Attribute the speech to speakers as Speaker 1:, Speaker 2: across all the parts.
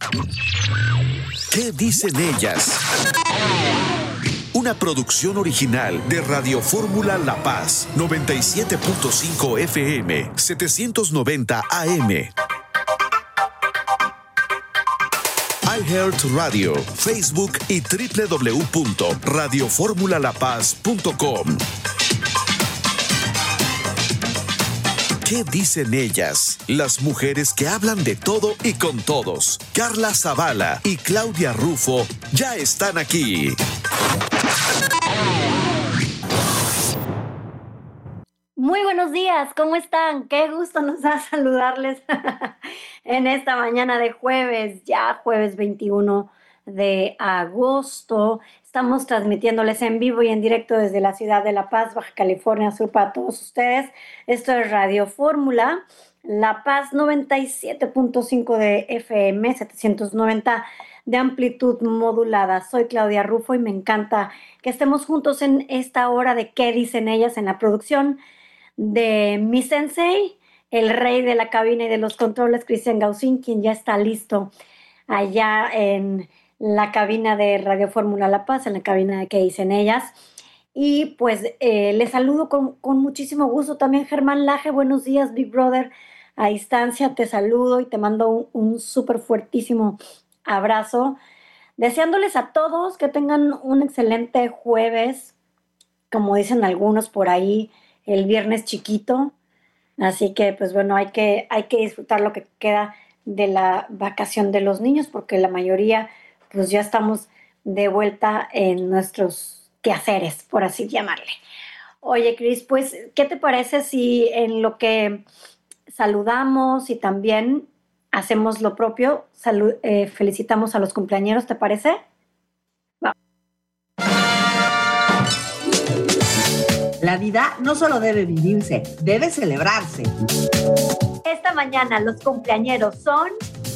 Speaker 1: ¿Qué dicen ellas? Una producción original de Radio Fórmula La Paz, 97.5 FM, 790 AM. iHeartRadio, Facebook y www.radioformulalapaz.com. ¿Qué dicen ellas? Las mujeres que hablan de todo y con todos. Carla Zavala y Claudia Rufo ya están aquí.
Speaker 2: Muy buenos días, ¿cómo están? Qué gusto nos da saludarles en esta mañana de jueves, ya jueves 21 de agosto. Estamos transmitiéndoles en vivo y en directo desde la ciudad de La Paz, Baja California Sur, para todos ustedes. Esto es Radio Fórmula, La Paz 97.5 de FM, 790 de amplitud modulada. Soy Claudia Rufo y me encanta que estemos juntos en esta hora de ¿Qué dicen ellas? En la producción de mi sensei, el rey de la cabina y de los controles, Cristian Gaucín, quien ya está listo allá en la cabina de Radio Fórmula La Paz, en la cabina de ¿Qué dicen ellas? Y pues les saludo con muchísimo gusto también Germán Laje. Buenos días, Big Brother. A distancia te saludo y te mando un súper fuertísimo abrazo. Deseándoles a todos que tengan un excelente jueves, como dicen algunos por ahí, el viernes chiquito. Así que, pues bueno, hay que disfrutar lo que queda de la vacación de los niños, porque la mayoría, pues ya estamos de vuelta en nuestros quehaceres, por así llamarle. Oye, Cris, pues, ¿qué te parece si en lo que saludamos y también hacemos lo propio, felicitamos a los cumpleañeros, ¿te parece?
Speaker 3: La vida no solo debe vivirse, debe celebrarse.
Speaker 2: Esta mañana los cumpleañeros son...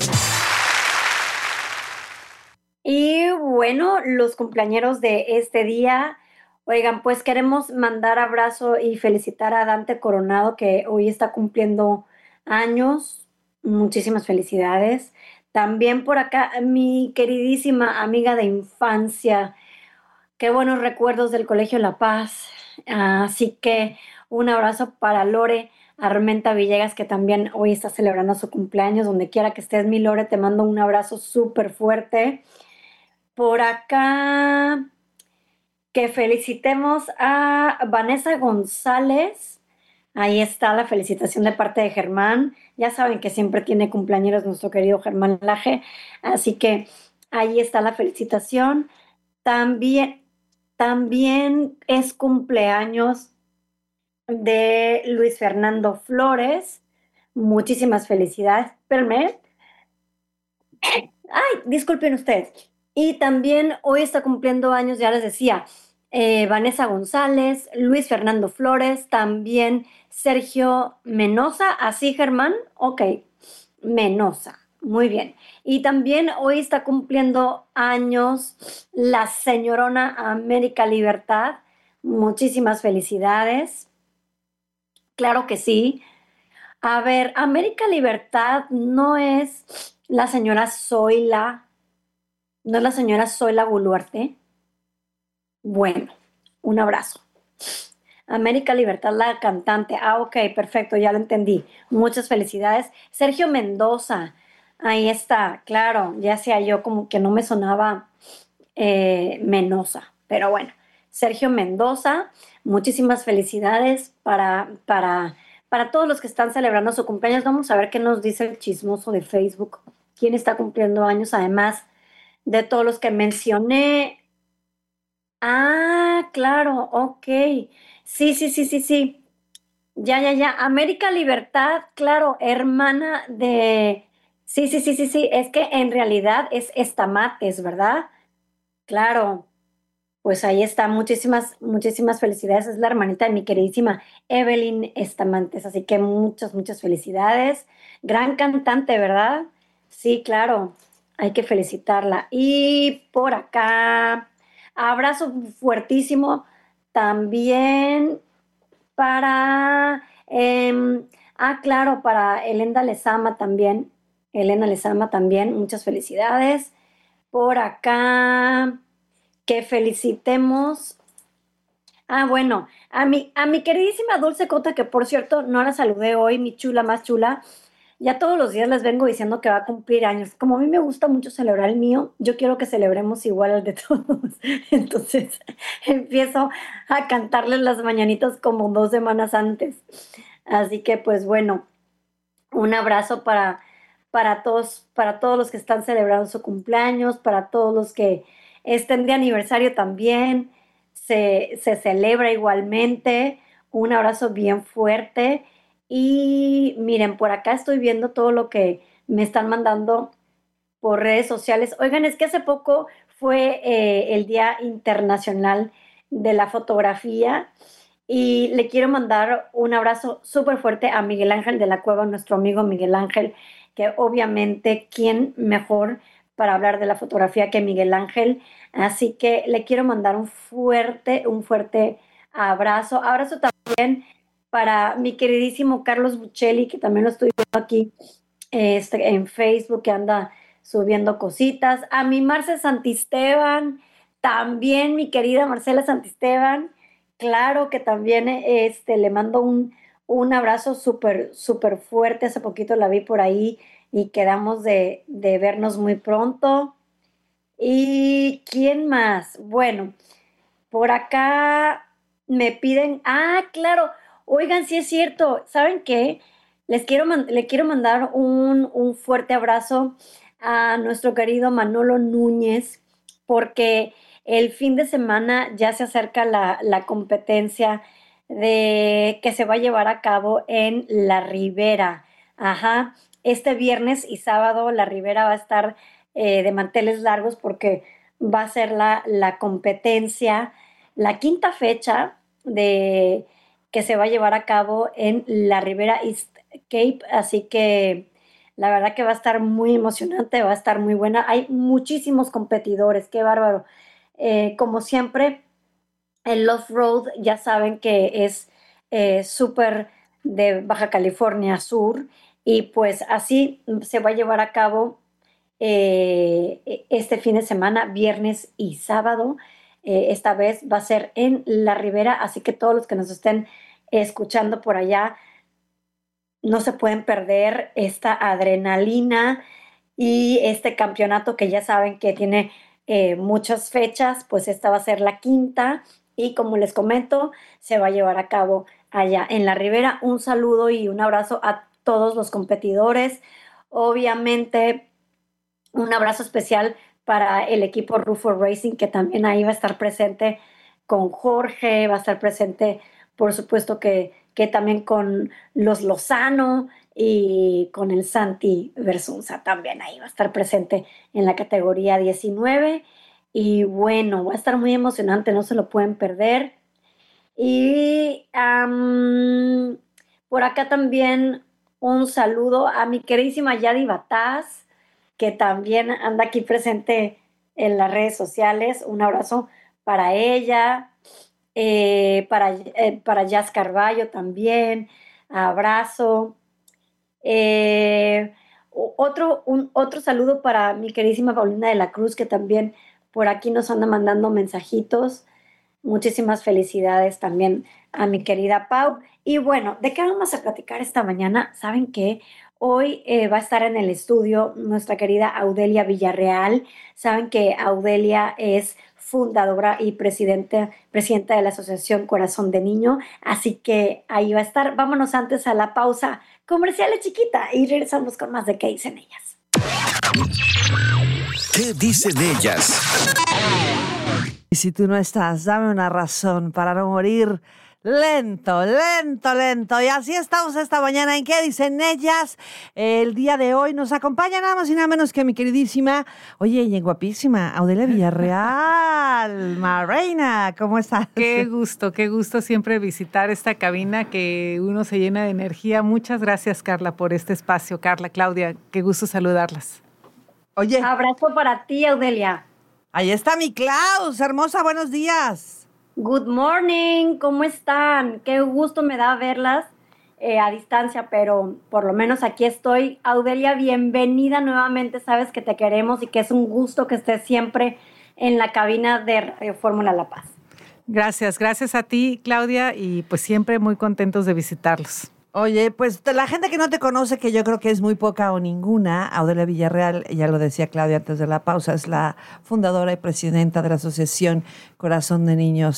Speaker 2: Y bueno, los cumpleañeros de este día, oigan, pues queremos mandar abrazo y felicitar a Dante Coronado, que hoy está cumpliendo años. Muchísimas felicidades. También por acá, mi queridísima amiga de infancia. Qué buenos recuerdos del Colegio La Paz. Así que un abrazo para Lore Armenta Villegas, que también hoy está celebrando su cumpleaños. Donde quiera que estés, mi Lore, te mando un abrazo súper fuerte. Por acá, que felicitemos a Vanessa González. Ahí está la felicitación de parte de Germán. Ya saben que siempre tiene cumpleaños nuestro querido Germán Laje. Así que ahí está la felicitación. También es cumpleaños de Luis Fernando Flores. Muchísimas felicidades. Espérenme. Ay, disculpen ustedes. Y también hoy está cumpliendo años, ya les decía, Vanessa González, Luis Fernando Flores, también Sergio Menosa. ¿Así, Germán? Ok, Menosa. Muy bien. Y también hoy está cumpliendo años la señorona América Libertad. Muchísimas felicidades. Claro que sí. A ver, América Libertad no es la señora Zoila, no es la señora Zoila Boluarte. Bueno, un abrazo. América Libertad, la cantante. Ok, perfecto, ya lo entendí. Muchas felicidades. Sergio Mendoza. Ahí está, claro, ya sea yo como que no me sonaba Menosa, pero bueno, Sergio Mendoza, muchísimas felicidades para todos los que están celebrando su cumpleaños. Vamos a ver qué nos dice el chismoso de Facebook, quién está cumpliendo años, además de todos los que mencioné. Ah, claro, ok, sí. Ya. América Libertad, claro, hermana de... Sí. Es que en realidad es Estamates, ¿verdad? Claro, pues ahí está. Muchísimas felicidades. Es la hermanita de mi queridísima Evelyn Estamantes. Así que muchas felicidades. Gran cantante, ¿verdad? Sí, claro. Hay que felicitarla. Y por acá, abrazo fuertísimo también para, claro, para Elenda Lezama también. Elena Lezama también, muchas felicidades. Por acá, que felicitemos. Bueno, a mi queridísima Dulce Cota, que por cierto no la saludé hoy, mi chula más chula. Ya todos los días les vengo diciendo que va a cumplir años. Como a mí me gusta mucho celebrar el mío, yo quiero que celebremos igual al de todos. Entonces empiezo a cantarles las mañanitas como 2 semanas antes. Así que pues bueno, un abrazo para todos los que están celebrando su cumpleaños, para todos los que estén de aniversario también. Se celebra igualmente. Un abrazo bien fuerte. Y miren, por acá estoy viendo todo lo que me están mandando por redes sociales. Oigan, es que hace poco fue el Día Internacional de la Fotografía y le quiero mandar un abrazo súper fuerte a Miguel Ángel de la Cueva, nuestro amigo Miguel Ángel, que obviamente, ¿quién mejor para hablar de la fotografía que Miguel Ángel? Así que le quiero mandar un fuerte abrazo. Abrazo también para mi queridísimo Carlos Buccelli, que también lo estoy viendo aquí en Facebook, que anda subiendo cositas. A mi Marce Santisteban, también mi querida Marcela Santisteban, claro que también le mando un abrazo súper, súper fuerte. Hace poquito la vi por ahí y quedamos de vernos muy pronto. ¿Y quién más? Bueno, por acá me piden, claro, oigan, sí es cierto, ¿saben qué? Le quiero mandar un fuerte abrazo a nuestro querido Manolo Núñez, porque el fin de semana ya se acerca la competencia que se va a llevar a cabo en La Ribera. Ajá, este viernes y sábado La Ribera va a estar de manteles largos porque va a ser la competencia, la quinta fecha que se va a llevar a cabo en la Ribera East Cape, así que la verdad que va a estar muy emocionante, va a estar muy buena. Hay muchísimos competidores, qué bárbaro. Como siempre, el Off-Road ya saben que es súper de Baja California Sur y pues así se va a llevar a cabo este fin de semana, viernes y sábado. Esta vez va a ser en La Ribera, así que todos los que nos estén escuchando por allá no se pueden perder esta adrenalina y este campeonato que ya saben que tiene muchas fechas, pues esta va a ser la quinta y como les comento, se va a llevar a cabo allá en La Ribera. Un saludo y un abrazo a todos los competidores. Obviamente, un abrazo especial para el equipo Rufo Racing, que también ahí va a estar presente con Jorge, va a estar presente, por supuesto, que también con los Lozano y con el Santi Versunza también ahí va a estar presente en la categoría 19. Y bueno, va a estar muy emocionante, no se lo pueden perder. Y por acá también un saludo a mi queridísima Yadi Bataz, que también anda aquí presente en las redes sociales. Un abrazo para ella, para Jazz Carballo también. Abrazo. Otro saludo para mi queridísima Paulina de la Cruz, que también por aquí nos anda mandando mensajitos. Muchísimas felicidades también a mi querida Pau. Y bueno, ¿de qué vamos a platicar esta mañana? ¿Saben qué? Hoy va a estar en el estudio nuestra querida Audelia Villarreal. Saben que Audelia es fundadora y presidenta de la Asociación Corazón de Niño. Así que ahí va a estar. Vámonos antes a la pausa comercial chiquita y regresamos con más de qué dicen ellas.
Speaker 1: ¿Qué dicen ellas?
Speaker 4: Y si tú no estás, dame una razón para no morir lento, lento, lento. Y así estamos esta mañana en ¿Qué dicen ellas? El día de hoy nos acompaña nada más y nada menos que mi queridísima, oye, y guapísima, Audelia Villarreal. Ma reina, ¿cómo estás?
Speaker 5: Qué gusto siempre visitar esta cabina que uno se llena de energía. Muchas gracias, Carla, por este espacio. Carla, Claudia, qué gusto saludarlas.
Speaker 4: Oye.
Speaker 2: Abrazo para ti, Audelia.
Speaker 4: Ahí está mi Klaus, hermosa, buenos días.
Speaker 2: Good morning, ¿cómo están? Qué gusto me da verlas a distancia, pero por lo menos aquí estoy. Audelia, bienvenida nuevamente. Sabes que te queremos y que es un gusto que estés siempre en la cabina de Radio Fórmula La Paz.
Speaker 5: Gracias a ti, Claudia, y pues siempre muy contentos de visitarlos.
Speaker 4: Oye, pues la gente que no te conoce, que yo creo que es muy poca o ninguna, Audelia Villarreal, ya lo decía Claudia antes de la pausa, es la fundadora y presidenta de la asociación Corazón de Niño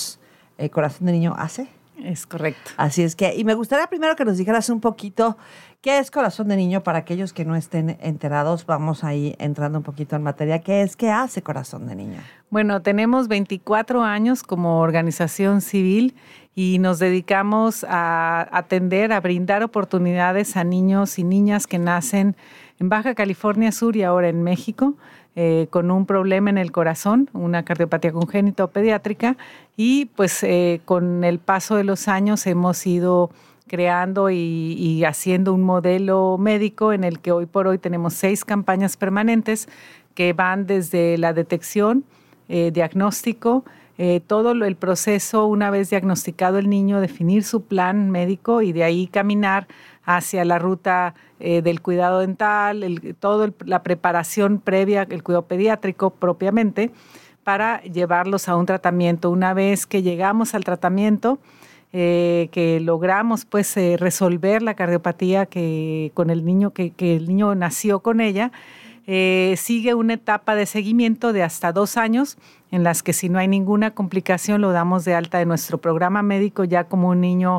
Speaker 4: Hace.
Speaker 5: Es correcto.
Speaker 4: Así es que, y me gustaría primero que nos dijeras un poquito qué es Corazón de Niño para aquellos que no estén enterados. Vamos ahí entrando un poquito en materia. ¿Qué hace Corazón de Niño?
Speaker 5: Bueno, tenemos 24 años como organización civil y nos dedicamos a atender, a brindar oportunidades a niños y niñas que nacen en Baja California Sur y ahora en México, con un problema en el corazón, una cardiopatía congénita o pediátrica, y pues con el paso de los años hemos ido creando y haciendo un modelo médico en el que hoy por hoy tenemos 6 campañas permanentes que van desde la detección, diagnóstico, todo el proceso, una vez diagnosticado el niño, definir su plan médico y de ahí caminar hacia la ruta del cuidado dental, la preparación previa, el cuidado pediátrico propiamente, para llevarlos a un tratamiento. Una vez que llegamos al tratamiento, que logramos pues resolver la cardiopatía con el niño, que el niño nació con ella, sigue una etapa de seguimiento de hasta 2 años, en las que si no hay ninguna complicación lo damos de alta de nuestro programa médico ya como un niño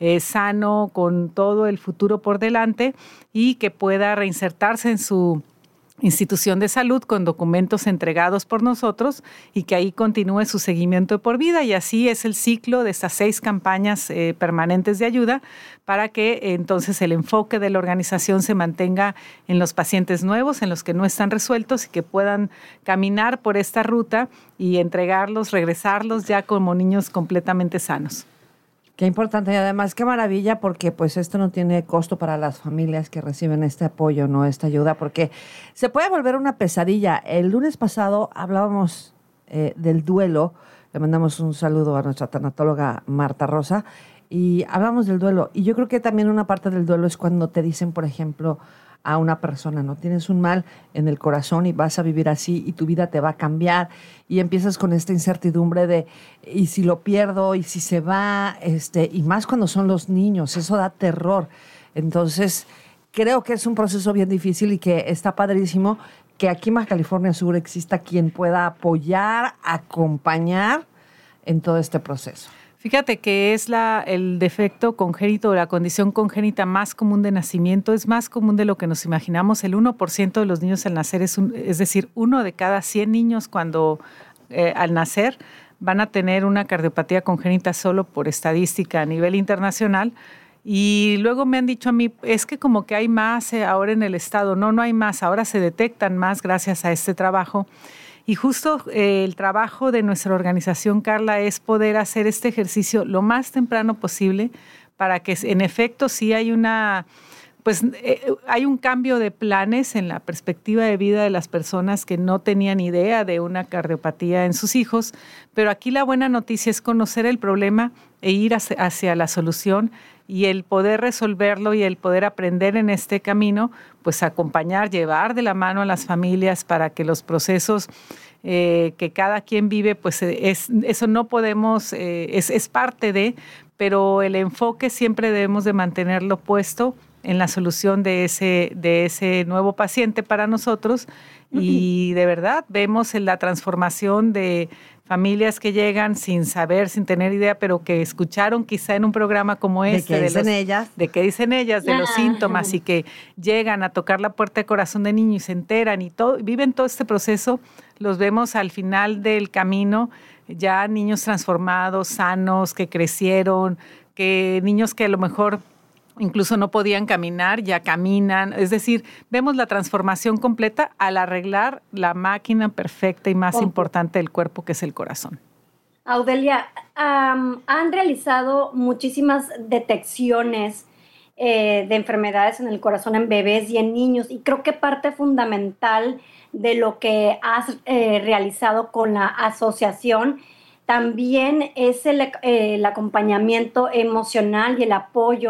Speaker 5: sano, con todo el futuro por delante y que pueda reinsertarse en su institución de salud con documentos entregados por nosotros y que ahí continúe su seguimiento de por vida. Y así es el ciclo de estas 6 campañas permanentes de ayuda para que entonces el enfoque de la organización se mantenga en los pacientes nuevos, en los que no están resueltos y que puedan caminar por esta ruta y entregarlos, regresarlos ya como niños completamente sanos.
Speaker 4: Qué importante y además qué maravilla porque pues esto no tiene costo para las familias que reciben este apoyo, ¿no? Esta ayuda, porque se puede volver una pesadilla. El lunes pasado hablábamos del duelo, le mandamos un saludo a nuestra tanatóloga Marta Rosa y hablamos del duelo. Y yo creo que también una parte del duelo es cuando te dicen, por ejemplo, a una persona, ¿no? Tienes un mal en el corazón y vas a vivir así y tu vida te va a cambiar y empiezas con esta incertidumbre de y si lo pierdo y si se va, y más cuando son los niños, eso da terror. Entonces, creo que es un proceso bien difícil y que está padrísimo que aquí en Baja California Sur exista quien pueda apoyar, acompañar en todo este proceso.
Speaker 5: Fíjate que es el defecto congénito o la condición congénita más común de nacimiento, es más común de lo que nos imaginamos. El 1% de los niños al nacer, es decir, 1 de cada 100 niños cuando al nacer van a tener una cardiopatía congénita solo por estadística a nivel internacional. Y luego me han dicho a mí, es que como que hay más ahora en el estado. No hay más, ahora se detectan más gracias a este trabajo. Y justo el trabajo de nuestra organización, Carla, es poder hacer este ejercicio lo más temprano posible para que en efecto sí hay hay un cambio de planes en la perspectiva de vida de las personas que no tenían idea de una cardiopatía en sus hijos, pero aquí la buena noticia es conocer el problema e ir hacia la solución y el poder resolverlo y el poder aprender en este camino, pues acompañar, llevar de la mano a las familias para que los procesos que cada quien vive, pues eso no podemos, es parte de, pero el enfoque siempre debemos de mantenerlo puesto en la solución de ese nuevo paciente para nosotros. Y de verdad vemos en la transformación de familias que llegan sin saber, sin tener idea, pero que escucharon quizá en un programa como este.
Speaker 4: ¿De qué dicen ellas?
Speaker 5: De los síntomas y que llegan a tocar la puerta de Corazón de Niño y se enteran y viven todo este proceso. Los vemos al final del camino, ya niños transformados, sanos, que crecieron, que niños que a lo mejor incluso no podían caminar, ya caminan. Es decir, vemos la transformación completa al arreglar la máquina perfecta y más importante del cuerpo, que es el corazón.
Speaker 2: Audelia, han realizado muchísimas detecciones de enfermedades en el corazón en bebés y en niños, y creo que parte fundamental de lo que has realizado con la asociación también es el acompañamiento emocional y el apoyo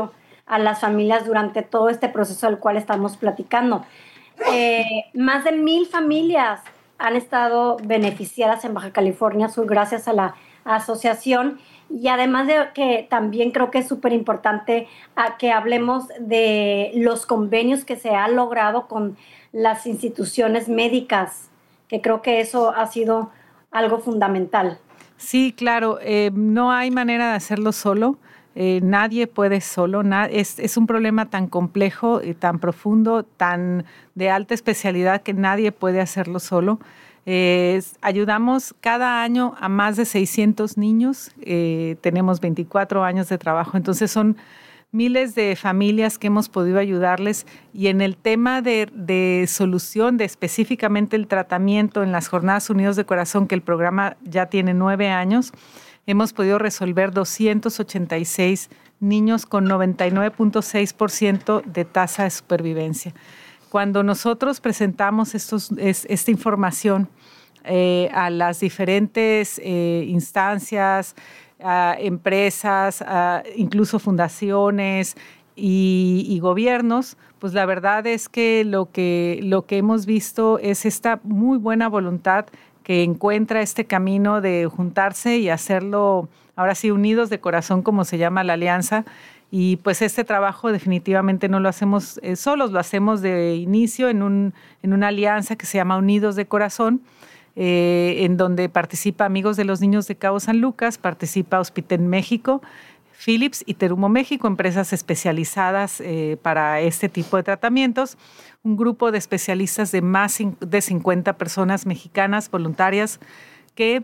Speaker 2: a las familias durante todo este proceso del cual estamos platicando. Más de 1,000 familias han estado beneficiadas en Baja California Sur gracias a la asociación, y además de que también creo que es súper importante que hablemos de los convenios que se han logrado con las instituciones médicas, que creo que eso ha sido algo fundamental.
Speaker 5: Sí, claro, no hay manera de hacerlo solo. Nadie puede solo. Es un problema tan complejo y tan profundo, tan de alta especialidad, que nadie puede hacerlo solo. Ayudamos cada año a más de 600 niños. Tenemos 24 años de trabajo, entonces son miles de familias que hemos podido ayudarles. Y en el tema de solución, de específicamente el tratamiento en las Jornadas Unidos de Corazón, que el programa ya tiene 9 años, hemos podido resolver 286 niños con 99.6% de tasa de supervivencia. Cuando nosotros presentamos esta información a las diferentes instancias, a empresas, incluso fundaciones y gobiernos, pues la verdad es que lo que hemos visto es esta muy buena voluntad que encuentra este camino de juntarse y hacerlo, ahora sí, unidos de corazón, como se llama la alianza. Y pues este trabajo definitivamente no lo hacemos solos, lo hacemos de inicio en una alianza que se llama Unidos de Corazón, en donde participa Amigos de los Niños de Cabo San Lucas, participa Hospital México, Philips y Terumo México, empresas especializadas para este tipo de tratamientos, un grupo de especialistas de más de 50 personas mexicanas voluntarias que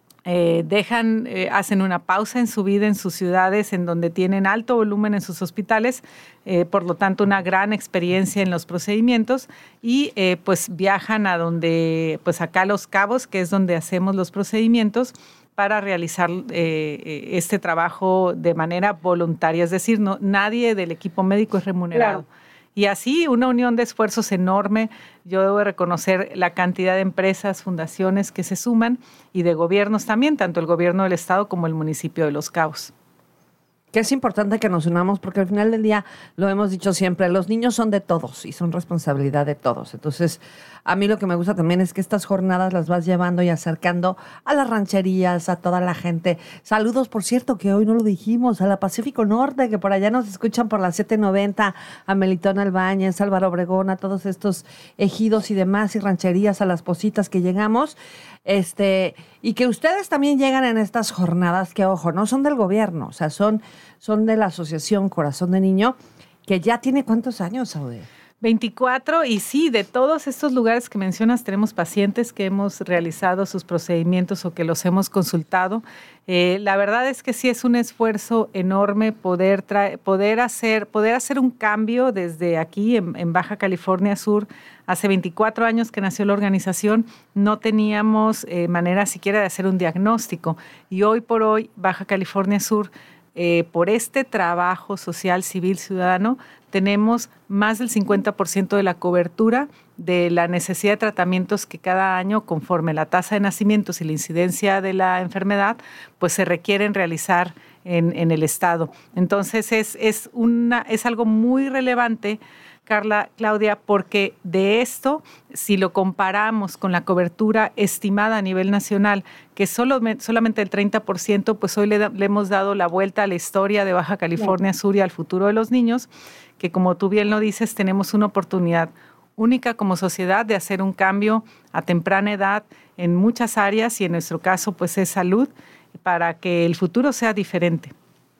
Speaker 5: hacen una pausa en su vida en sus ciudades, en donde tienen alto volumen en sus hospitales, por lo tanto una gran experiencia en los procedimientos, y pues viajan a donde, pues acá a Los Cabos, que es donde hacemos los procedimientos, para realizar este trabajo de manera voluntaria, es decir, nadie del equipo médico es remunerado. Claro. Y así una unión de esfuerzos enorme. Yo debo reconocer la cantidad de empresas, fundaciones que se suman, y de gobiernos también, tanto el gobierno del estado como el municipio de Los Cabos.
Speaker 4: Que es importante que nos unamos, porque al final del día, lo hemos dicho siempre, los niños son de todos y son responsabilidad de todos. Entonces, a mí lo que me gusta también es que estas jornadas las vas llevando y acercando a las rancherías, a toda la gente. Saludos, por cierto, que hoy no lo dijimos, a la Pacífico Norte, que por allá nos escuchan por la 790, a Melitón Albáñez, Álvaro Obregón, a todos estos ejidos y demás, y rancherías, a las Positas que llegamos. Y que ustedes también llegan en estas jornadas que, ojo, no son del gobierno, o sea, son de la Asociación Corazón de Niño, que ya tiene ¿cuántos años, Saude?
Speaker 5: 24, y sí, de todos estos lugares que mencionas tenemos pacientes que hemos realizado sus procedimientos o que los hemos consultado. La verdad es que sí es un esfuerzo enorme poder hacer un cambio desde aquí en Baja California Sur. Hace 24 años que nació la organización, no teníamos manera siquiera de hacer un diagnóstico, y hoy por hoy Baja California Sur, por este trabajo social, civil, ciudadano, tenemos más del 50% de la cobertura de la necesidad de tratamientos que cada año, conforme la tasa de nacimientos y la incidencia de la enfermedad, pues se requieren realizar en el estado. Entonces es algo muy relevante, Carla, Claudia, porque de esto, si lo comparamos con la cobertura estimada a nivel nacional, que solamente el 30%, pues hoy le hemos dado la vuelta a la historia de Baja California Sur y al futuro de los niños, que como tú bien lo dices, tenemos una oportunidad única como sociedad de hacer un cambio a temprana edad en muchas áreas, y en nuestro caso pues es salud, para que el futuro sea diferente.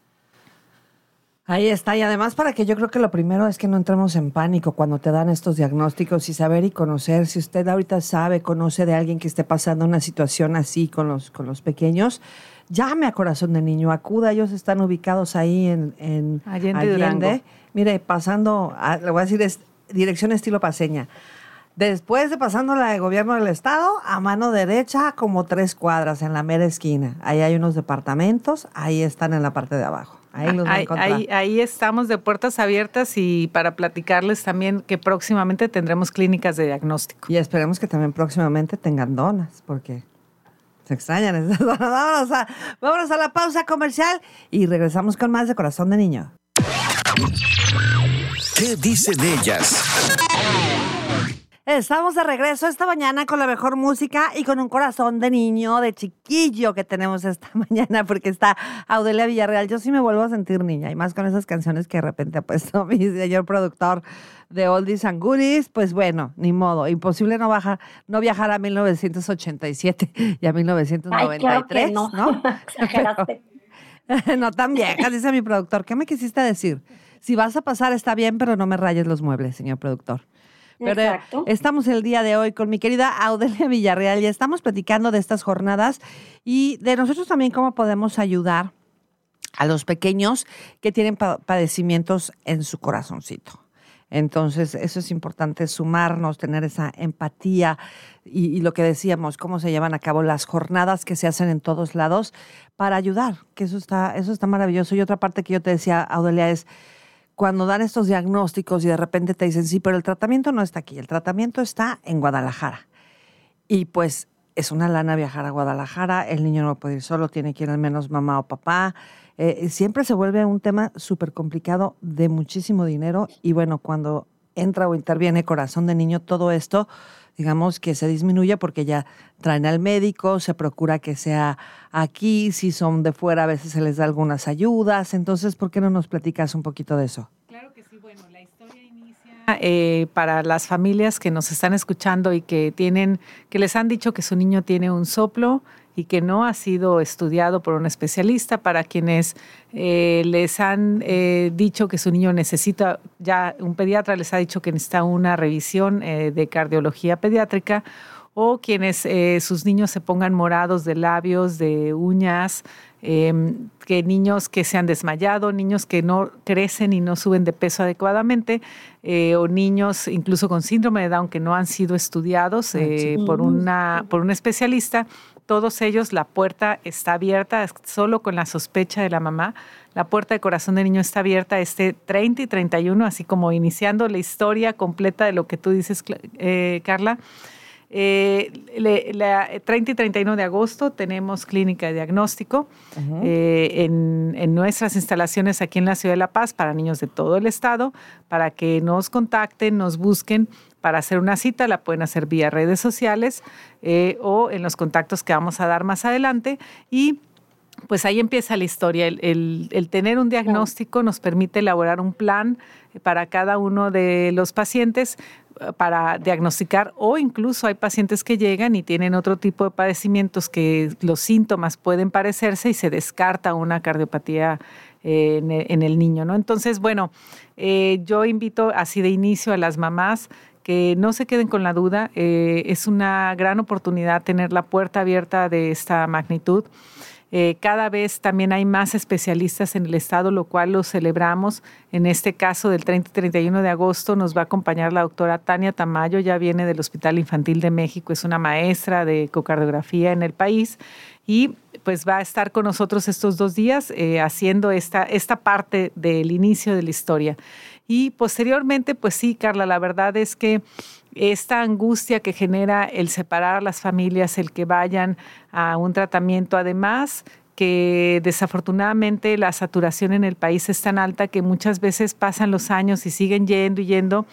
Speaker 4: Ahí está, y además para que yo creo que lo primero es que no entremos en pánico cuando te dan estos diagnósticos, y saber y conocer. Si usted ahorita conoce de alguien que esté pasando una situación así con los pequeños, llame a Corazón de Niño, acuda. Ellos están ubicados ahí en
Speaker 5: Allende. Durango.
Speaker 4: Mire, pasando, le voy a decir, es dirección estilo paseña. Después de pasando la de gobierno del estado, a mano derecha, como 3 cuadras, en la mera esquina. Ahí hay unos departamentos, ahí están en la parte de abajo. Ahí los va a encontrar.
Speaker 5: Ahí estamos de puertas abiertas, y para platicarles también que próximamente tendremos clínicas de diagnóstico.
Speaker 4: Y esperemos que también próximamente tengan donas, porque se extrañan esas donas. Vámonos a la pausa comercial y regresamos con más de Corazón de Niño.
Speaker 1: ¿Qué dicen ellas?
Speaker 4: Estamos de regreso esta mañana con la mejor música y con un corazón de niño, de chiquillo que tenemos esta mañana porque está Audelia Villarreal. Yo sí me vuelvo a sentir niña y más con esas canciones que de repente ha puesto mi señor productor de Oldies and Goodies. Pues bueno, ni modo, imposible no viajar a 1987 y a 1993.
Speaker 2: Ay, claro que no. Exageraste.
Speaker 4: No tan vieja, dice mi productor. ¿Qué me quisiste decir? Si vas a pasar está bien, pero no me rayes los muebles, señor productor. Pero
Speaker 2: Exacto.
Speaker 4: Estamos el día de hoy con mi querida Audelia Villarreal y estamos platicando de estas jornadas y de nosotros también cómo podemos ayudar a los pequeños que tienen padecimientos en su corazoncito. Entonces, eso es importante, sumarnos, tener esa empatía y lo que decíamos, cómo se llevan a cabo las jornadas que se hacen en todos lados para ayudar, que eso está maravilloso. Y otra parte que yo te decía, Audelia, es cuando dan estos diagnósticos y de repente te dicen, sí, pero el tratamiento no está aquí, el tratamiento está en Guadalajara. Y pues es una lana viajar a Guadalajara, el niño no puede ir solo, tiene que ir al menos mamá o papá. Siempre se vuelve un tema súper complicado de muchísimo dinero y bueno, cuando entra o interviene corazón de niño, todo esto, digamos que se disminuye porque ya traen al médico, se procura que sea aquí, si son de fuera a veces se les da algunas ayudas. Entonces, ¿por qué no nos platicas un poquito de eso?
Speaker 5: Claro que sí, bueno, la historia inicia para las familias que nos están escuchando y que les han dicho que su niño tiene un soplo y que no ha sido estudiado por un especialista, para quienes les han dicho que su niño necesita, ya un pediatra les ha dicho que necesita una revisión de cardiología pediátrica, o quienes sus niños se pongan morados de labios, de uñas, que niños que se han desmayado, niños que no crecen y no suben de peso adecuadamente, o niños incluso con síndrome de Down que no han sido estudiados por un especialista. Todos ellos, la puerta está abierta, solo con la sospecha de la mamá. La puerta de corazón de niño está abierta 30 y 31, así como iniciando la historia completa de lo que tú dices, Carla. 30 y 31 de agosto tenemos clínica de diagnóstico en nuestras instalaciones aquí en la Ciudad de La Paz para niños de todo el estado, para que nos contacten, nos busquen para hacer una cita. La pueden hacer vía redes sociales o en los contactos que vamos a dar más adelante. Y pues ahí empieza la historia. El tener un diagnóstico nos permite elaborar un plan para cada uno de los pacientes para diagnosticar, o incluso hay pacientes que llegan y tienen otro tipo de padecimientos que los síntomas pueden parecerse y se descarta una cardiopatía en el niño, ¿no? Entonces, bueno, yo invito así de inicio a las mamás que no se queden con la duda. Es una gran oportunidad tener la puerta abierta de esta magnitud. Cada vez también hay más especialistas en el estado, lo cual lo celebramos. En este caso del 30 y 31 de agosto nos va a acompañar la doctora Tania Tamayo, ya viene del Hospital Infantil de México, es una maestra de ecocardiografía en el país y pues va a estar con nosotros estos 2 días haciendo esta parte del inicio de la historia. Y posteriormente, pues sí, Carla, la verdad es que esta angustia que genera el separar a las familias, el que vayan a un tratamiento, además que desafortunadamente la saturación en el país es tan alta que muchas veces pasan los años y siguen yendo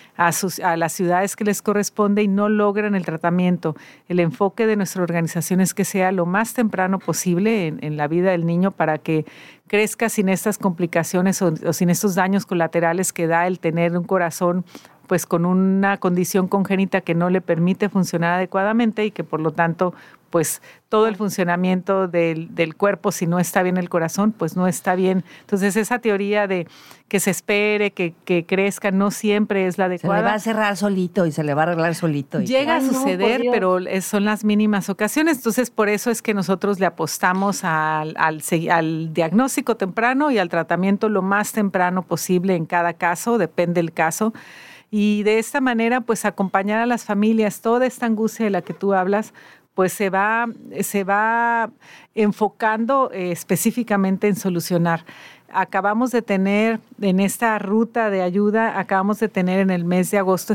Speaker 5: a las ciudades que les corresponde y no logran el tratamiento. El enfoque de nuestra organización es que sea lo más temprano posible en la vida del niño para que crezca sin estas complicaciones o sin estos daños colaterales que da el tener un corazón pues con una condición congénita que no le permite funcionar adecuadamente y que por lo tanto pues todo el funcionamiento del cuerpo, si no está bien el corazón, pues no está bien. Entonces esa teoría de que se espere, que crezca, no siempre es la adecuada.
Speaker 4: Se le va a cerrar solito y se le va a arreglar solito.
Speaker 5: Llega a suceder, pero son las mínimas ocasiones. Entonces por eso es que nosotros le apostamos al diagnóstico temprano y al tratamiento lo más temprano posible en cada caso, depende del caso. Y de esta manera, pues acompañar a las familias, toda esta angustia de la que tú hablas, pues se va enfocando específicamente en solucionar. acabamos de tener en esta ruta de ayuda, acabamos de tener en el mes de agosto,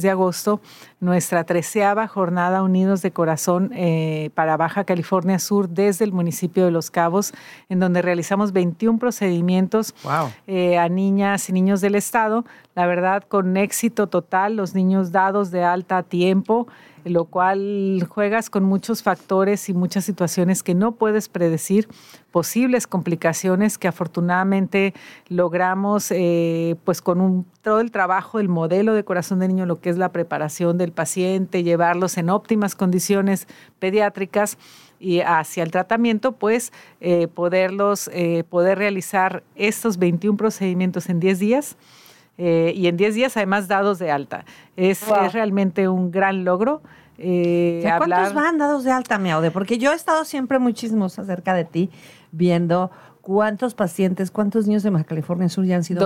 Speaker 5: nuestra 13ª jornada Unidos de Corazón para Baja California Sur desde el municipio de Los Cabos, en donde realizamos 21 procedimientos a niñas y niños del estado. La verdad, con éxito total, los niños dados de alta a tiempo, lo cual juegas con muchos factores y muchas situaciones que no puedes predecir, posibles complicaciones que afortunadamente logramos pues con todo el trabajo del modelo de corazón de niño, lo que es la preparación del paciente, llevarlos en óptimas condiciones pediátricas y hacia el tratamiento, pues poder realizar estos 21 procedimientos en 10 días. Y en 10 días además dados de alta. Es realmente un gran logro.
Speaker 4: ¿Cuántos van dados de alta, Miaude? Porque yo he estado siempre muy chismosa acerca de ti, viendo cuántos pacientes, cuántos niños de Baja California Sur ya han sido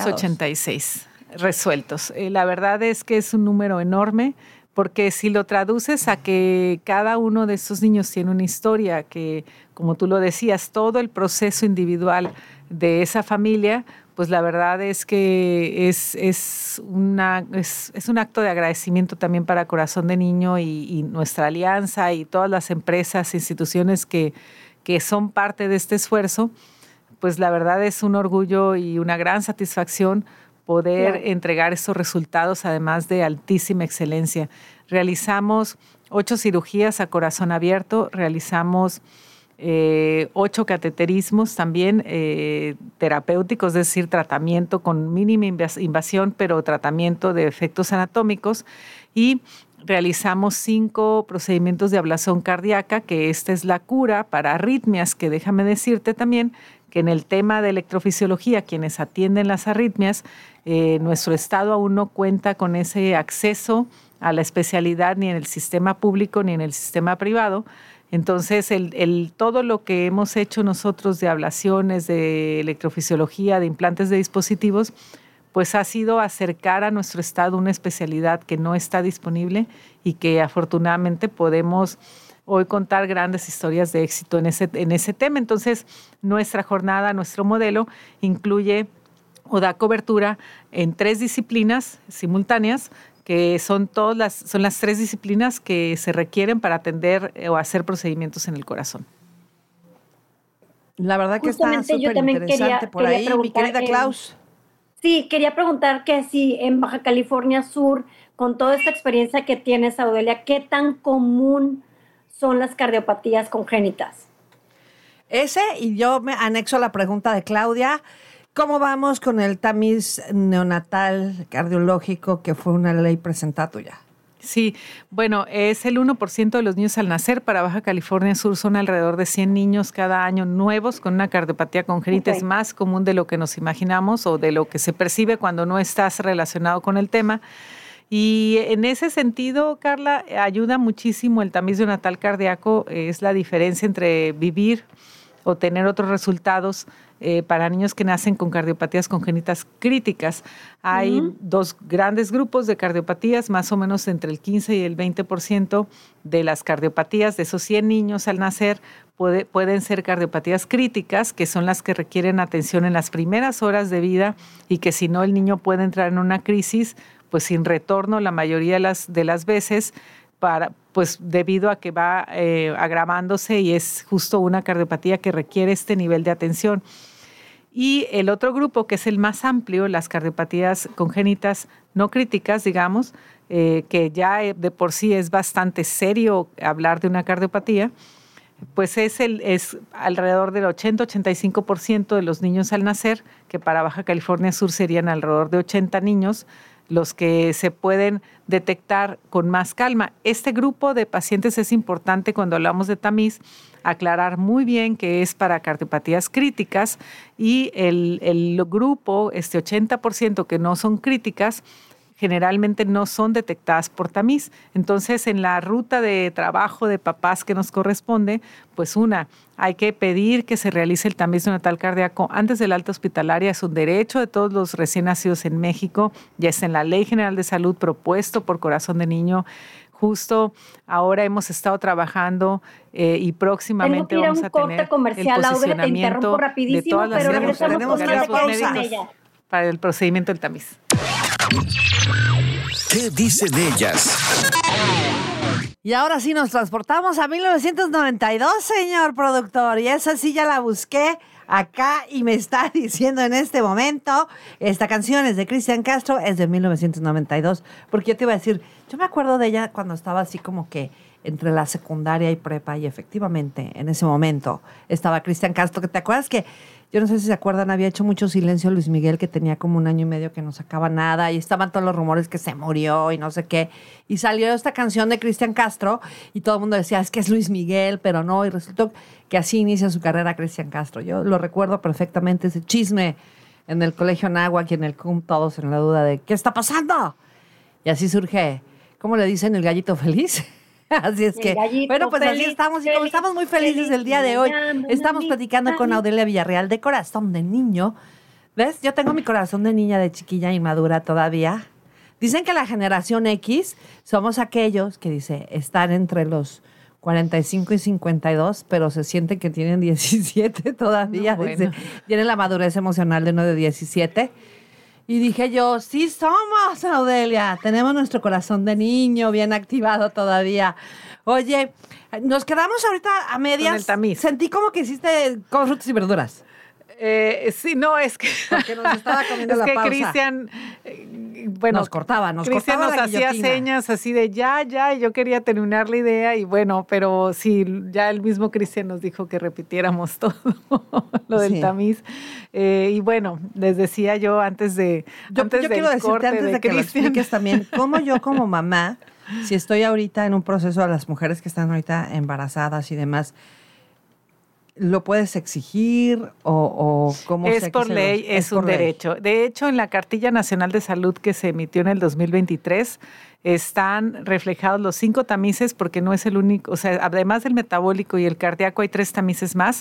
Speaker 5: 286 resueltos. La verdad es que es un número enorme, porque si lo traduces a que cada uno de estos niños tiene una historia, que como tú lo decías, todo el proceso individual de esa familia, pues la verdad es que es un acto de agradecimiento también para Corazón de Niño y nuestra alianza y todas las empresas e instituciones que son parte de este esfuerzo. Pues la verdad es un orgullo y una gran satisfacción poder entregar estos resultados, además de altísima excelencia. Realizamos 8 cirugías a corazón abierto, realizamos 8 cateterismos también terapéuticos, es decir, tratamiento con mínima invasión, pero tratamiento de efectos anatómicos, y realizamos 5 procedimientos de ablación cardíaca, que esta es la cura para arritmias, que déjame decirte también que en el tema de electrofisiología, quienes atienden las arritmias, nuestro estado aún no cuenta con ese acceso a la especialidad ni en el sistema público ni en el sistema privado. Entonces, todo lo que hemos hecho nosotros de ablaciones, de electrofisiología, de implantes de dispositivos, pues ha sido acercar a nuestro estado una especialidad que no está disponible y que afortunadamente podemos hoy contar grandes historias de éxito en ese tema. Entonces, nuestra jornada, nuestro modelo incluye o da cobertura en 3 disciplinas simultáneas, que son las 3 disciplinas que se requieren para atender o hacer procedimientos en el corazón.
Speaker 4: La verdad que está súper interesante por ahí, mi querida Klaus.
Speaker 2: Sí, quería preguntar que si en Baja California Sur, con toda esta experiencia que tienes, Audelia, ¿qué tan común son las cardiopatías congénitas?
Speaker 4: Y yo me anexo a la pregunta de Claudia. ¿Cómo vamos con el tamiz neonatal cardiológico, que fue una ley presentada tuya?
Speaker 5: Sí, bueno, es el 1% de los niños al nacer. Para Baja California Sur son alrededor de 100 niños cada año nuevos con una cardiopatía congénita. Es más común de lo que nos imaginamos o de lo que se percibe cuando no estás relacionado con el tema. Y en ese sentido, Carla, ayuda muchísimo el tamiz neonatal cardíaco. Es la diferencia entre vivir o tener otros resultados para niños que nacen con cardiopatías congénitas críticas. Hay 2 grandes grupos de cardiopatías, más o menos entre el 15 y el 20% de las cardiopatías de esos 100 niños al nacer pueden ser cardiopatías críticas, que son las que requieren atención en las primeras horas de vida y que si no el niño puede entrar en una crisis, pues sin retorno la mayoría de las veces, pues debido a que va agravándose y es justo una cardiopatía que requiere este nivel de atención. Y el otro grupo, que es el más amplio, las cardiopatías congénitas no críticas, digamos, que ya de por sí es bastante serio hablar de una cardiopatía, pues es alrededor del 80-85% de los niños al nacer, que para Baja California Sur serían alrededor de 80 niños, los que se pueden detectar con más calma. Este grupo de pacientes es importante cuando hablamos de tamiz, aclarar muy bien que es para cardiopatías críticas, y el grupo, 80% que no son críticas, generalmente no son detectadas por tamiz. Entonces, en la ruta de trabajo de papás que nos corresponde, pues hay que pedir que se realice el tamiz neonatal cardíaco antes del alta hospitalaria. Es un derecho de todos los recién nacidos en México, ya está en la Ley General de Salud propuesto por Corazón de Niño, Justo ahora hemos estado trabajando y próximamente vamos a tener el posicionamiento de todas las organismos médicos para el procedimiento del tamiz.
Speaker 1: ¿Qué dicen ellas?
Speaker 4: Y ahora sí nos transportamos a 1992, señor productor. Y esa sí ya la busqué acá y me está diciendo en este momento, esta canción es de Cristian Castro, es de 1992. Porque yo te iba a decir, yo me acuerdo de ella cuando estaba así como que entre la secundaria y prepa, y efectivamente en ese momento estaba Cristian Castro, que te acuerdas que, yo no sé si se acuerdan, había hecho mucho silencio Luis Miguel, que tenía como 1 año y medio que no sacaba nada, y estaban todos los rumores que se murió y no sé qué, y salió esta canción de Cristian Castro y todo el mundo decía, es que es Luis Miguel, pero no, y resultó que así inicia su carrera Cristian Castro. Yo lo recuerdo perfectamente, ese chisme en el Colegio Anáhuac y en el CUM, todos en la duda de ¿qué está pasando? Y así surge, ¿cómo le dicen? El gallito feliz. Así es que, bueno, pues feliz, así estamos, y como estamos muy felices el día de hoy, estamos platicando con Audelia Villarreal de Corazón de Niño. ¿Ves? Yo tengo mi corazón de niña, de chiquilla inmadura todavía. Dicen que la generación X somos aquellos que, dice, están entre los 45 y 52, pero se sienten que tienen 17 todavía. No, bueno. Tienen la madurez emocional de uno de 17. Y dije yo, sí somos, Audelia, tenemos nuestro corazón de niño bien activado todavía. Oye, nos quedamos ahorita a medias. Con el tamiz. Sentí como que hiciste con frutas y verduras.
Speaker 5: Sí, no, es que...
Speaker 4: Porque nos estaba comiendo la pausa.
Speaker 5: Es que Cristian, bueno... Cristian nos hacía señas así de ya, y yo quería terminar la idea y bueno, pero sí, ya el mismo Cristian nos dijo que repitiéramos todo lo del tamiz. Y bueno, les decía yo antes de... Yo
Speaker 4: quiero decirte antes de que lo expliques también, cómo yo como mamá, si estoy ahorita en un proceso a las mujeres que están ahorita embarazadas y demás... ¿Lo puedes exigir o cómo?
Speaker 5: Es por ley, es un derecho. De hecho, en la Cartilla Nacional de Salud que se emitió en el 2023, están reflejados los 5 tamices, porque no es el único, o sea, además del metabólico y el cardíaco, hay 3 tamices más.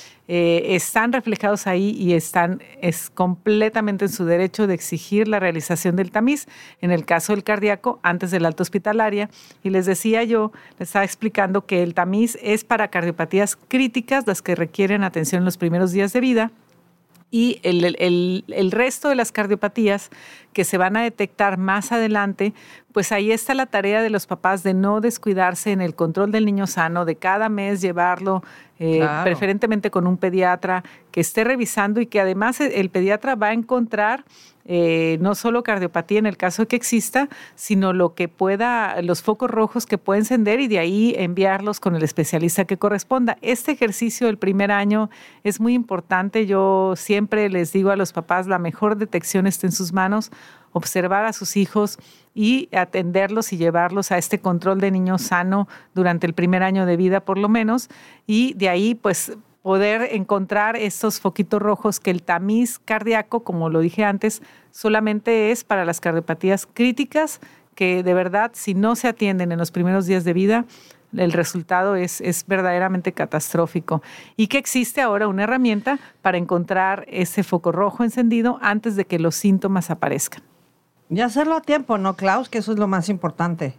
Speaker 5: Están reflejados ahí y es completamente en su derecho de exigir la realización del tamiz, en el caso del cardíaco, antes del alta hospitalaria. Y les decía yo, les estaba explicando que el tamiz es para cardiopatías críticas, las que requieren atención en los primeros días de vida, y el resto de las cardiopatías que se van a detectar más adelante, pues ahí está la tarea de los papás de no descuidarse en el control del niño sano, de cada mes llevarlo preferentemente con un pediatra que esté revisando y que además el pediatra va a encontrar no solo cardiopatía en el caso de que exista, sino lo que pueda, los focos rojos que puede encender y de ahí enviarlos con el especialista que corresponda. Este ejercicio del primer año es muy importante. Yo siempre les digo a los papás, la mejor detección está en sus manos, observar a sus hijos y atenderlos y llevarlos a este control de niño sano durante el primer año de vida por lo menos, y de ahí pues poder encontrar estos foquitos rojos, que el tamiz cardíaco, como lo dije antes, solamente es para las cardiopatías críticas, que de verdad si no se atienden en los primeros días de vida, el resultado es verdaderamente catastrófico. Y que existe ahora una herramienta para encontrar ese foco rojo encendido antes de que los síntomas aparezcan.
Speaker 4: Y hacerlo a tiempo, ¿no, Klaus? Que eso es lo más importante.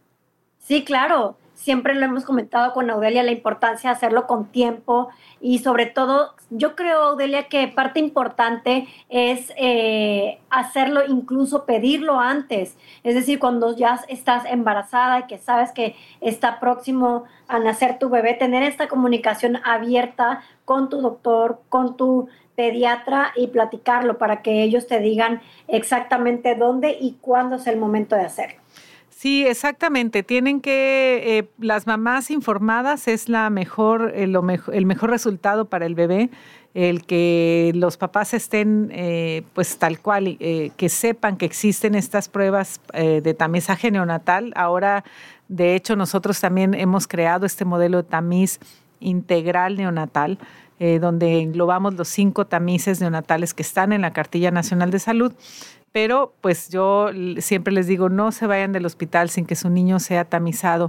Speaker 2: Sí, claro. Siempre lo hemos comentado con Audelia, la importancia de hacerlo con tiempo y sobre todo, yo creo, Audelia, que parte importante es hacerlo, incluso pedirlo antes. Es decir, cuando ya estás embarazada y que sabes que está próximo a nacer tu bebé, tener esta comunicación abierta con tu doctor, con tu pediatra y platicarlo para que ellos te digan exactamente dónde y cuándo es el momento de hacerlo.
Speaker 5: Sí, exactamente. Tienen que, las mamás informadas es el mejor resultado para el bebé, el que los papás estén pues tal cual, que sepan que existen estas pruebas de tamizaje neonatal. Ahora, de hecho, nosotros también hemos creado este modelo de tamiz integral neonatal, donde englobamos los 5 tamices neonatales que están en la Cartilla Nacional de Salud. Pero pues yo siempre les digo, no se vayan del hospital sin que su niño sea tamizado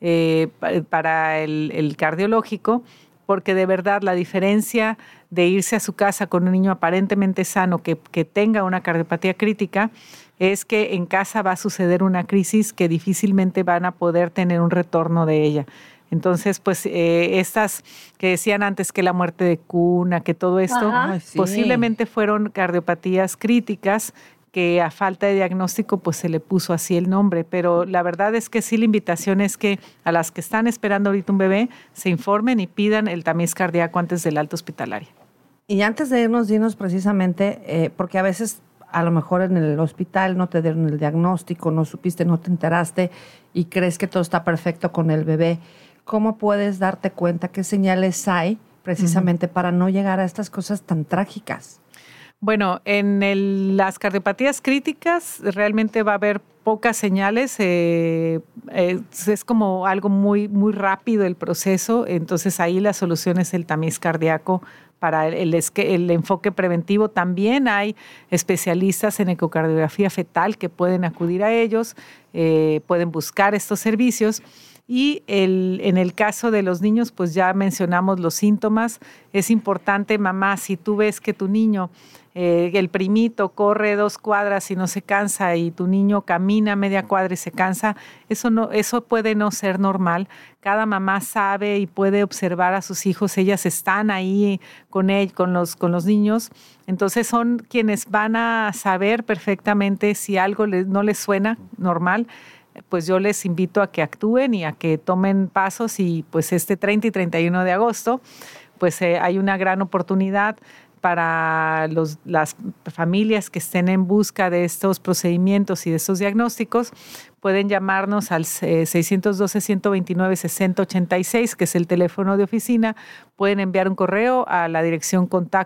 Speaker 5: para el cardiológico, porque de verdad la diferencia de irse a su casa con un niño aparentemente sano que tenga una cardiopatía crítica es que en casa va a suceder una crisis que difícilmente van a poder tener un retorno de ella. Entonces, pues estas que decían antes, que la muerte de cuna, que todo esto, posiblemente fueron cardiopatías críticas que a falta de diagnóstico pues se le puso así el nombre, pero la verdad es que sí, la invitación es que a las que están esperando ahorita un bebé se informen y pidan el tamiz cardíaco antes del alta hospitalaria.
Speaker 4: Y antes de irnos, dinos precisamente, porque a veces a lo mejor en el hospital no te dieron el diagnóstico, no supiste, no te enteraste y crees que todo está perfecto con el bebé. ¿Cómo puedes darte cuenta qué señales hay precisamente para no llegar a estas cosas tan trágicas?
Speaker 5: Bueno, en las cardiopatías críticas realmente va a haber pocas señales, es como algo muy, muy rápido el proceso, entonces ahí la solución es el tamiz cardíaco para el enfoque preventivo. También hay especialistas en ecocardiografía fetal que pueden acudir a ellos, pueden buscar estos servicios. Y en el caso de los niños, pues ya mencionamos los síntomas. Es importante, mamá, si tú ves que tu niño, el primito, corre 2 cuadras y no se cansa y tu niño camina media cuadra y se cansa, eso puede no ser normal. Cada mamá sabe y puede observar a sus hijos, ellas están ahí con los niños. Entonces son quienes van a saber perfectamente si algo no les suena normal. Pues yo les invito a que actúen y a que tomen pasos, y pues este 30 y 31 de agosto pues hay una gran oportunidad para las familias que estén en busca de estos procedimientos y de estos diagnósticos. Pueden llamarnos al 612-129-6086, que es el teléfono de oficina. Pueden enviar un correo a la dirección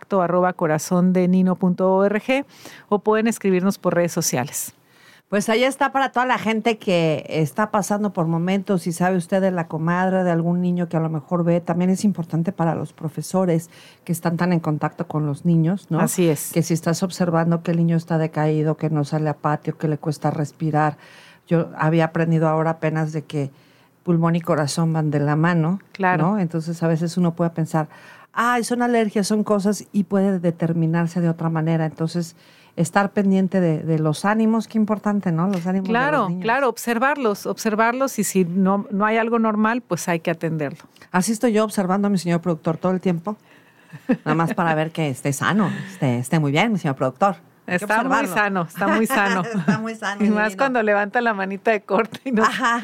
Speaker 5: contacto@corazondenino.org o pueden escribirnos por redes sociales.
Speaker 4: Pues ahí está para toda la gente que está pasando por momentos, y sabe usted de la comadre, de algún niño que a lo mejor ve. También es importante para los profesores que están tan en contacto con los niños, ¿no?
Speaker 5: Así es.
Speaker 4: Que si estás observando que el niño está decaído, que no sale a patio, que le cuesta respirar. Yo había aprendido ahora apenas de que pulmón y corazón van de la mano,
Speaker 5: claro,
Speaker 4: ¿no? Entonces a veces uno puede pensar, son alergias, son cosas, y puede determinarse de otra manera. Entonces, estar pendiente de los ánimos, qué importante, ¿no? Los ánimos de los niños. Claro,
Speaker 5: observarlos, y si no hay algo normal, pues hay que atenderlo.
Speaker 4: Así estoy yo observando a mi señor productor todo el tiempo, nada más para ver que esté sano, esté muy bien, mi señor productor.
Speaker 5: Está muy sano.
Speaker 4: Está muy sano.
Speaker 5: Y más cuando levanta la manita de corte.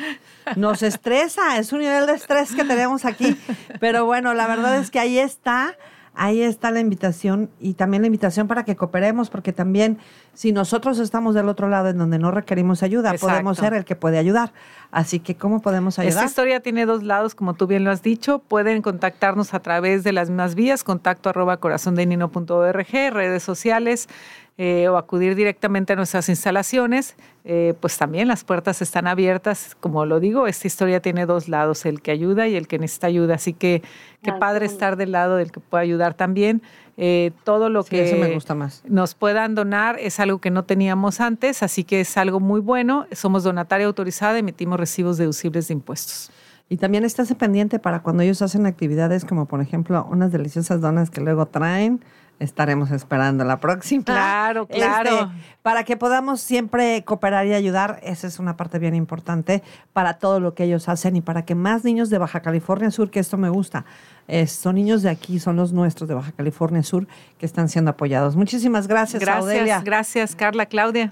Speaker 4: Nos estresa, es un nivel de estrés que tenemos aquí. Pero bueno, la verdad es que ahí está la invitación, y también la invitación para que cooperemos, porque también si nosotros estamos del otro lado en donde no requerimos ayuda,
Speaker 5: exacto,
Speaker 4: podemos ser el que puede ayudar. Así que, ¿cómo podemos ayudar?
Speaker 5: Esta historia tiene 2 lados, como tú bien lo has dicho. Pueden contactarnos a través de las mismas vías, contacto@corazondenino.org, redes sociales, o acudir directamente a nuestras instalaciones. Pues también las puertas están abiertas. Como lo digo, esta historia tiene 2 lados, el que ayuda y el que necesita ayuda. Así que qué padre estar del lado del que puede ayudar también. Todo lo que
Speaker 4: eso me gusta más.
Speaker 5: Nos puedan donar es algo que no teníamos antes, así que es algo muy bueno. Somos donataria autorizada, emitimos recibos deducibles de impuestos.
Speaker 4: Y también estés pendiente para cuando ellos hacen actividades como, por ejemplo, unas deliciosas donas que luego traen. Estaremos esperando la próxima.
Speaker 5: Claro.
Speaker 4: Para que podamos siempre cooperar y ayudar. Esa es una parte bien importante para todo lo que ellos hacen, y para que más niños de Baja California Sur, que esto me gusta, son niños de aquí, son los nuestros de Baja California Sur, que están siendo apoyados. Muchísimas gracias, Audelia.
Speaker 5: Gracias, Carla, Claudia.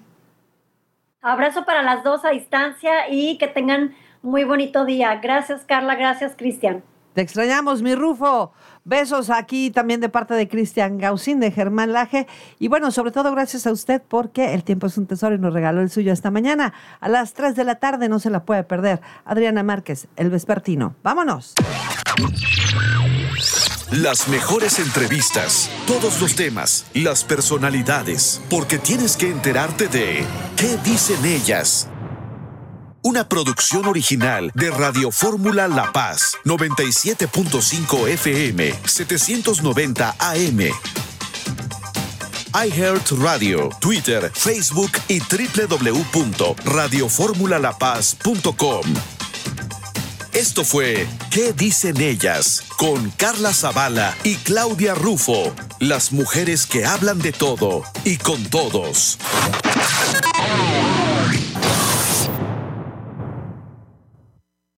Speaker 2: Abrazo para las 2 a distancia y que tengan muy bonito día. Gracias, Carla. Gracias, Cristian.
Speaker 4: Te extrañamos, mi Rufo. Besos aquí también de parte de Cristian Gaucín, de Germán Laje. Y bueno, sobre todo gracias a usted, porque el tiempo es un tesoro y nos regaló el suyo esta mañana. A las 3 de la tarde, no se la puede perder. Adriana Márquez, El Vespertino. ¡Vámonos!
Speaker 1: Las mejores entrevistas, todos los temas, las personalidades, porque tienes que enterarte de ¿Qué dicen ellas? Una producción original de Radio Fórmula La Paz, 97.5 FM, 790 AM. iHeartRadio, Twitter, Facebook y www.radioformulalapaz.com. Esto fue ¿Qué dicen ellas? Con Carla Zavala y Claudia Rufo. Las mujeres que hablan de todo y con todos.